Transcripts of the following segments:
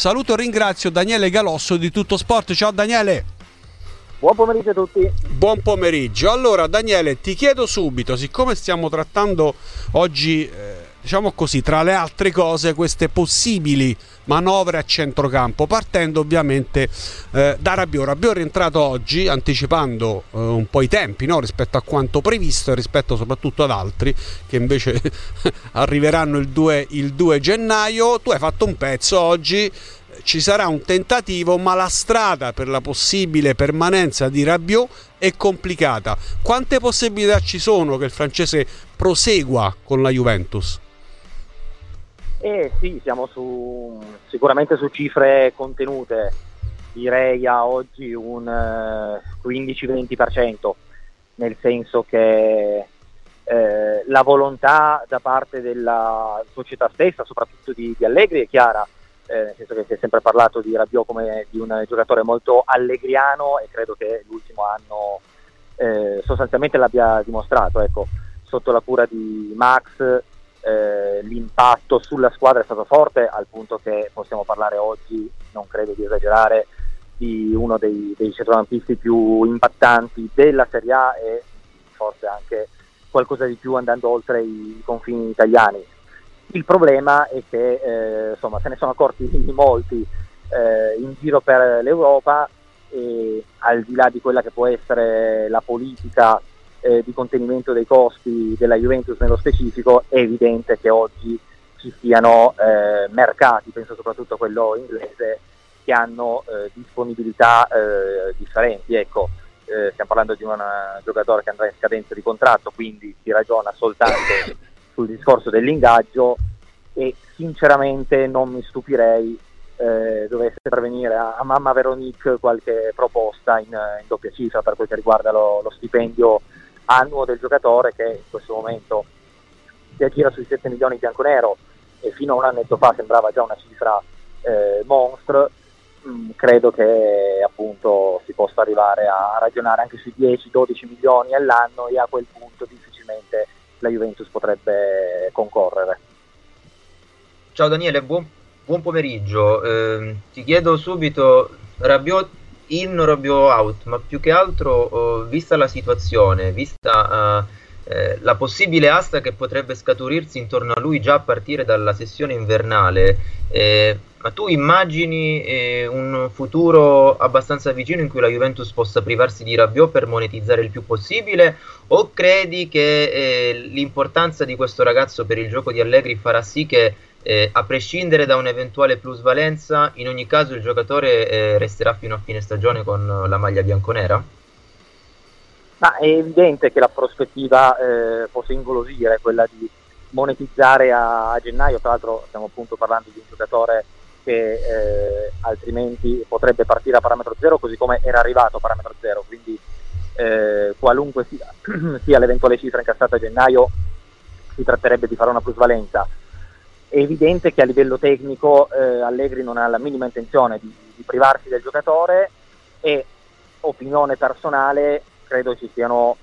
saluto e ringrazio Daniele Galosso di Tutto Sport. Ciao Daniele. Buon pomeriggio a tutti. Buon pomeriggio. Allora Daniele, ti chiedo subito, siccome stiamo trattando oggi, diciamo così, tra le altre cose, queste possibili manovre a centrocampo, partendo ovviamente da Rabiot. Rabiot è rientrato oggi, anticipando un po' i tempi, no? Rispetto a quanto previsto e rispetto soprattutto ad altri che invece arriveranno il 2 gennaio. Tu hai fatto un pezzo oggi. Ci sarà un tentativo, ma la strada per la possibile permanenza di Rabiot è complicata. Quante possibilità ci sono che il francese prosegua con la Juventus? Sì, siamo sicuramente su cifre contenute, direi a oggi un 15-20%, nel senso che la volontà da parte della società stessa, soprattutto di Allegri, è chiara. Nel senso che si è sempre parlato di Rabiot come di un giocatore molto allegriano, e credo che l'ultimo anno sostanzialmente l'abbia dimostrato. Ecco, sotto la cura di Max l'impatto sulla squadra è stato forte, al punto che possiamo parlare oggi, non credo di esagerare, di uno dei centrocampisti più impattanti della Serie A, e forse anche qualcosa di più andando oltre i confini italiani. Il problema è che insomma, se ne sono accorti molti in giro per l'Europa, e al di là di quella che può essere la politica di contenimento dei costi della Juventus nello specifico, è evidente che oggi ci siano mercati, penso soprattutto a quello inglese, che hanno disponibilità differenti. Ecco, stiamo parlando di un giocatore che andrà in scadenza di contratto, quindi si ragiona soltanto sul discorso dell'ingaggio, e sinceramente non mi stupirei dovesse intervenire a Mamma Veronique qualche proposta in doppia cifra per quel che riguarda lo stipendio annuo del giocatore, che in questo momento si aggira sui 7 milioni bianconero, e fino a un annetto fa sembrava già una cifra monstre. Credo che appunto si possa arrivare a ragionare anche sui 10-12 milioni all'anno, e a quel punto difficilmente la Juventus potrebbe concorrere. Ciao Daniele, buon pomeriggio. Ti chiedo subito, Rabiot in o Rabiot out, ma più che altro vista la situazione, vista la possibile asta che potrebbe scaturirsi intorno a lui già a partire dalla sessione invernale, ma tu immagini un futuro abbastanza vicino in cui la Juventus possa privarsi di Rabiot per monetizzare il più possibile, o credi che l'importanza di questo ragazzo per il gioco di Allegri farà sì che a prescindere da un'eventuale plusvalenza, in ogni caso il giocatore resterà fino a fine stagione con la maglia bianconera? Ma è evidente che la prospettiva possa ingolosire, quella di monetizzare a gennaio. Tra l'altro stiamo appunto parlando di un giocatore che altrimenti potrebbe partire a parametro zero, così come era arrivato a parametro zero, quindi qualunque sia l'eventuale cifra incassata a gennaio, si tratterebbe di fare una plusvalenza. È evidente che a livello tecnico Allegri non ha la minima intenzione di privarsi del giocatore, e opinione personale, credo ci siano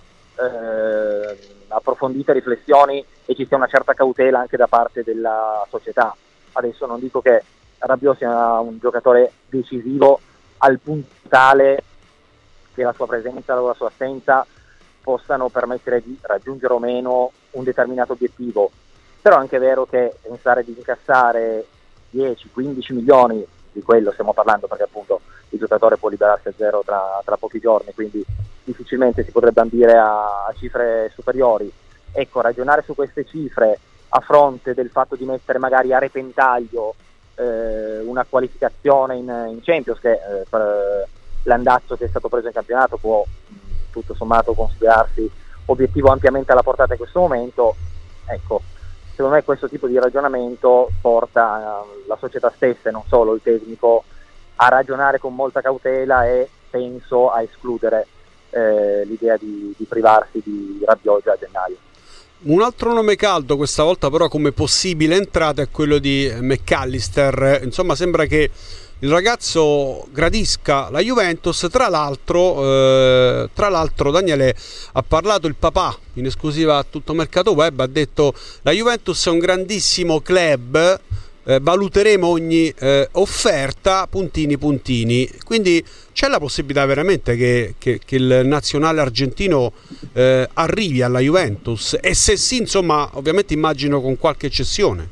approfondite riflessioni e ci sia una certa cautela anche da parte della società. Adesso non dico che Rabiot sia un giocatore decisivo al punto tale che la sua presenza o la sua assenza possano permettere di raggiungere o meno un determinato obiettivo, però è anche vero che pensare di incassare 10-15 milioni, di quello stiamo parlando, perché appunto il giocatore può liberarsi a zero tra pochi giorni, quindi difficilmente si potrebbe ambire a cifre superiori. Ecco, ragionare su queste cifre a fronte del fatto di mettere magari a repentaglio una qualificazione in Champions, che per l'andazzo che è stato preso in campionato può tutto sommato considerarsi obiettivo ampiamente alla portata in questo momento. Ecco, secondo me questo tipo di ragionamento porta la società stessa, e non solo il tecnico, a ragionare con molta cautela, e penso a escludere l'idea di privarsi di Rabiot già a gennaio. Un altro nome caldo questa volta però come possibile entrata è quello di McAllister. Insomma, sembra che il ragazzo gradisca la Juventus. Tra l'altro Daniele, ha parlato il papà in esclusiva a Tutto Mercato Web, ha detto: la Juventus è un grandissimo club, valuteremo ogni offerta puntini puntini, quindi c'è la possibilità veramente che il nazionale argentino arrivi alla Juventus, e se sì, insomma, ovviamente immagino con qualche cessione.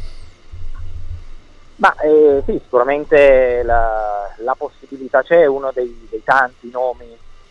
Ma sì, sicuramente la possibilità c'è, uno dei tanti nomi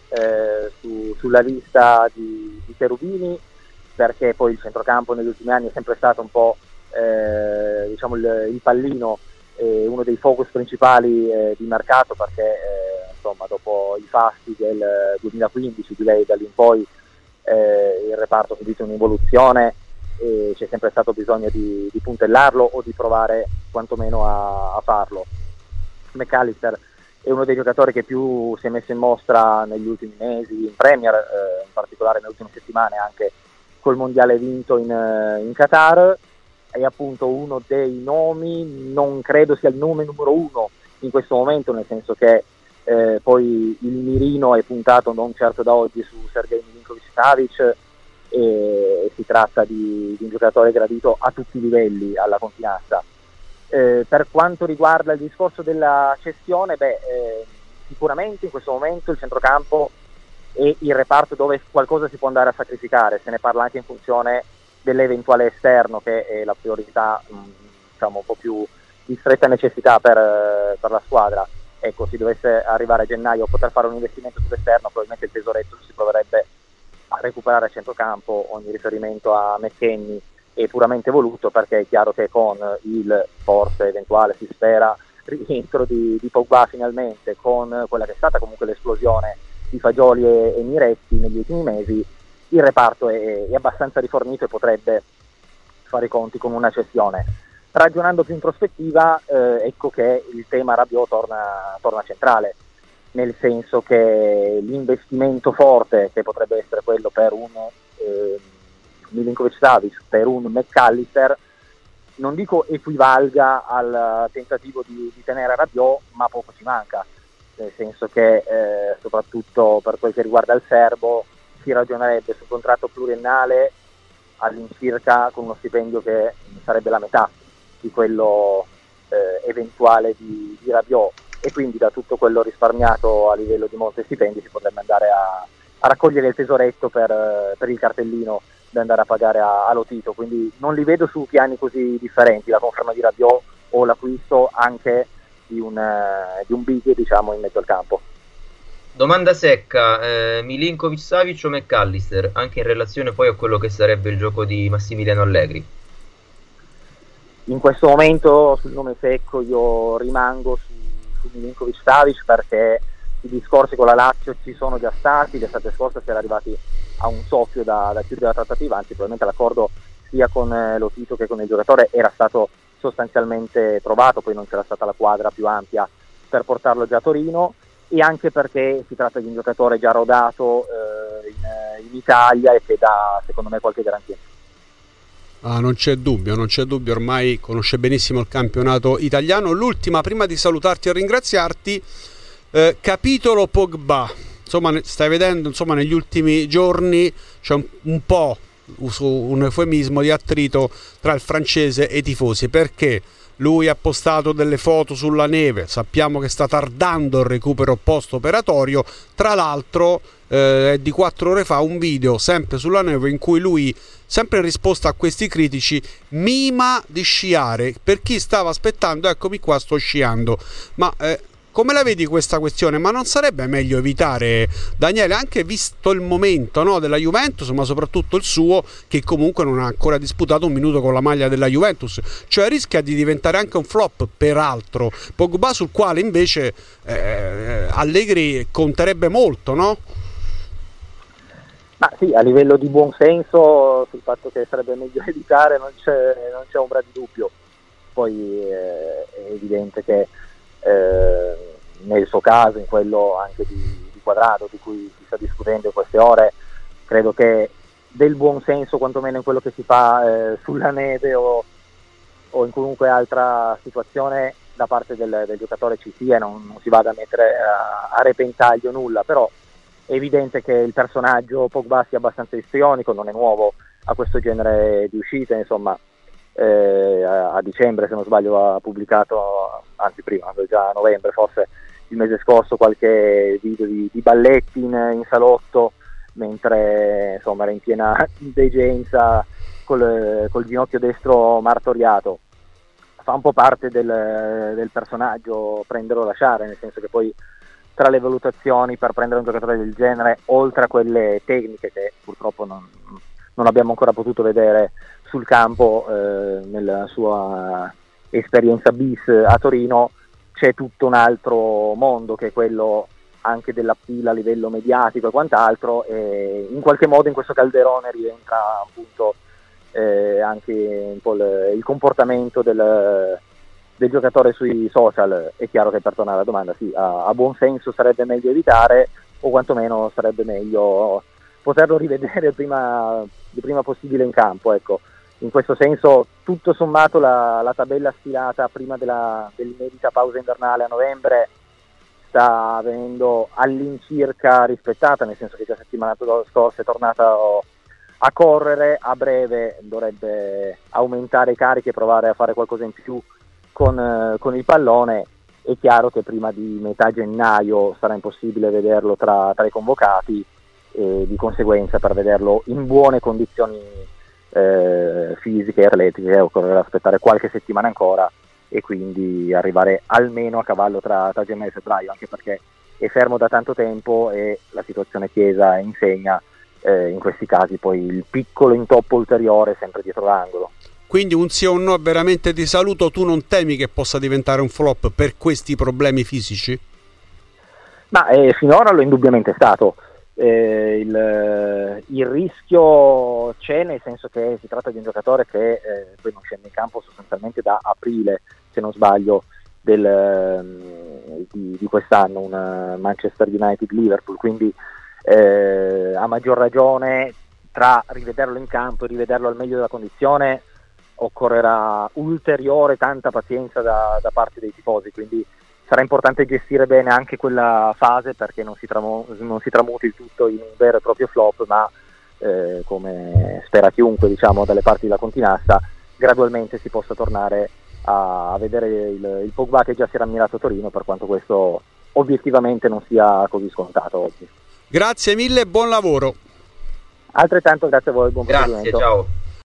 sulla lista di Cherubini, perché poi il centrocampo negli ultimi anni è sempre stato un po' diciamo il pallino, uno dei focus principali di mercato, perché insomma dopo i fasti del 2015 di lei, da lì in poi il reparto ha subito un'involuzione e c'è sempre stato bisogno di puntellarlo o di provare quantomeno a farlo. McAllister è uno dei giocatori che più si è messo in mostra negli ultimi mesi in Premier, in particolare nelle ultime settimane, anche col mondiale vinto in Qatar. È appunto uno dei nomi, non credo sia il nome numero uno in questo momento, nel senso che poi il mirino è puntato non certo da oggi su Sergej Milinković-Savić, e si tratta di un giocatore gradito a tutti i livelli alla Continassa. Per quanto riguarda il discorso della cessione, sicuramente in questo momento il centrocampo è il reparto dove qualcosa si può andare a sacrificare, se ne parla anche in funzione dell'eventuale esterno, che è la priorità diciamo un po' più di stretta necessità per la squadra. Ecco, se dovesse arrivare a gennaio a poter fare un investimento sull'esterno, probabilmente il tesoretto si proverebbe a recuperare a centrocampo. Ogni riferimento a McKennie è puramente voluto, perché è chiaro che con il forse eventuale, si spera, rientro di Pogba finalmente, con quella che è stata comunque l'esplosione di Fagioli e Miretti negli ultimi mesi, il reparto è abbastanza rifornito e potrebbe fare i conti con una cessione. Ragionando più in prospettiva, ecco che il tema Rabiot torna centrale, nel senso che l'investimento forte, che potrebbe essere quello per un Milinković-Savić, per un McAllister, non dico equivalga al tentativo di tenere Rabiot, ma poco ci manca, nel senso che soprattutto per quel che riguarda il serbo si ragionerebbe su un contratto pluriennale all'incirca con uno stipendio che sarebbe la metà di quello eventuale di Rabiot, e quindi da tutto quello risparmiato a livello di molti stipendi si potrebbe andare a raccogliere il tesoretto per il cartellino da andare a pagare a Lotito. Quindi non li vedo su piani così differenti, la conferma di Rabiot o l'acquisto anche di un big, diciamo, in mezzo al campo. Domanda secca, Milinković-Savić o McAllister, anche in relazione poi a quello che sarebbe il gioco di Massimiliano Allegri? In questo momento sul nome secco io rimango su Milinković-Savić, perché i discorsi con la Lazio ci sono già stati, l'estate scorsa si era arrivati a un soffio da chiudere la trattativa, anzi probabilmente l'accordo sia con Lotito che con il giocatore era stato sostanzialmente trovato, poi non c'era stata la quadra più ampia per portarlo già a Torino, e anche perché si tratta di un giocatore già rodato in Italia e che dà secondo me qualche garanzia. Non c'è dubbio, ormai conosce benissimo il campionato italiano. L'ultima, prima di salutarti e ringraziarti, capitolo Pogba. Insomma, stai vedendo, insomma, negli ultimi giorni c'è un po', uso un eufemismo, di attrito tra il francese e i tifosi, perché lui ha postato delle foto sulla neve, sappiamo che sta tardando il recupero post-operatorio. Tra l'altro di 4 ore fa un video sempre sulla neve in cui lui, sempre in risposta a questi critici, mima di sciare. Per chi stava aspettando, eccomi qua, sto sciando. Ma come la vedi questa questione? Ma non sarebbe meglio evitare, Daniele, anche visto il momento, no, della Juventus, ma soprattutto il suo, che comunque non ha ancora disputato un minuto con la maglia della Juventus, cioè rischia di diventare anche un flop, peraltro, Pogba, sul quale invece Allegri conterebbe molto, no? Ma sì, a livello di buon senso sul fatto che sarebbe meglio evitare non c'è ombra di dubbio. Poi è evidente che nel suo caso, in quello anche di Quadrado, di cui si sta discutendo in queste ore, credo che del buon senso, quantomeno in quello che si fa sulla neve o in qualunque altra situazione, da parte del giocatore ci sia, non si vada a mettere a repentaglio nulla. Però è evidente che il personaggio Pogba sia abbastanza istrionico, non è nuovo a questo genere di uscite, insomma a dicembre, se non sbaglio, ha pubblicato, anzi prima, già a novembre forse, il mese scorso, qualche video di balletti in salotto, mentre insomma era in piena degenza col ginocchio destro martoriato. Fa un po' parte del personaggio prendere o lasciare, nel senso che poi tra le valutazioni per prendere un giocatore del genere, oltre a quelle tecniche che purtroppo non abbiamo ancora potuto vedere sul campo nella sua esperienza bis a Torino, c'è tutto un altro mondo che è quello anche dell'appeal a livello mediatico e quant'altro, e in qualche modo in questo calderone rientra appunto anche un po' il comportamento del giocatore sui social. È chiaro che, per tornare alla domanda, sì, a buon senso sarebbe meglio evitare, o quantomeno sarebbe meglio poterlo rivedere il prima possibile in campo, ecco. In questo senso, tutto sommato, la tabella stilata prima dell'inedita pausa invernale a novembre sta venendo all'incirca rispettata, nel senso che già settimana scorsa è tornata a correre, a breve dovrebbe aumentare i carichi e provare a fare qualcosa in più con il pallone. È chiaro che prima di metà gennaio sarà impossibile vederlo tra i convocati, e di conseguenza per vederlo in buone condizioni fisiche e atletiche occorrerà aspettare qualche settimana ancora, e quindi arrivare almeno a cavallo tra gennaio e febbraio, anche perché è fermo da tanto tempo e la situazione Chiesa insegna in questi casi poi il piccolo intoppo ulteriore è sempre dietro l'angolo. Quindi un sì o un no veramente di saluto, tu non temi che possa diventare un flop per questi problemi fisici? Ma finora lo è indubbiamente stato. Il rischio c'è, nel senso che si tratta di un giocatore che poi non scende in campo sostanzialmente da aprile, se non sbaglio, di quest'anno, un Manchester United-Liverpool, quindi a maggior ragione tra rivederlo in campo e rivederlo al meglio della condizione occorrerà ulteriore tanta pazienza da parte dei tifosi, quindi sarà importante gestire bene anche quella fase, perché non si tramuti il tutto in un vero e proprio flop, ma come spera chiunque, diciamo, dalle parti della Continassa, gradualmente si possa tornare a vedere il Pogba che già si era ammirato a Torino, per quanto questo obiettivamente non sia così scontato oggi. Grazie mille e buon lavoro. Altrettanto grazie a voi, buon proseguimento. Grazie, ciao.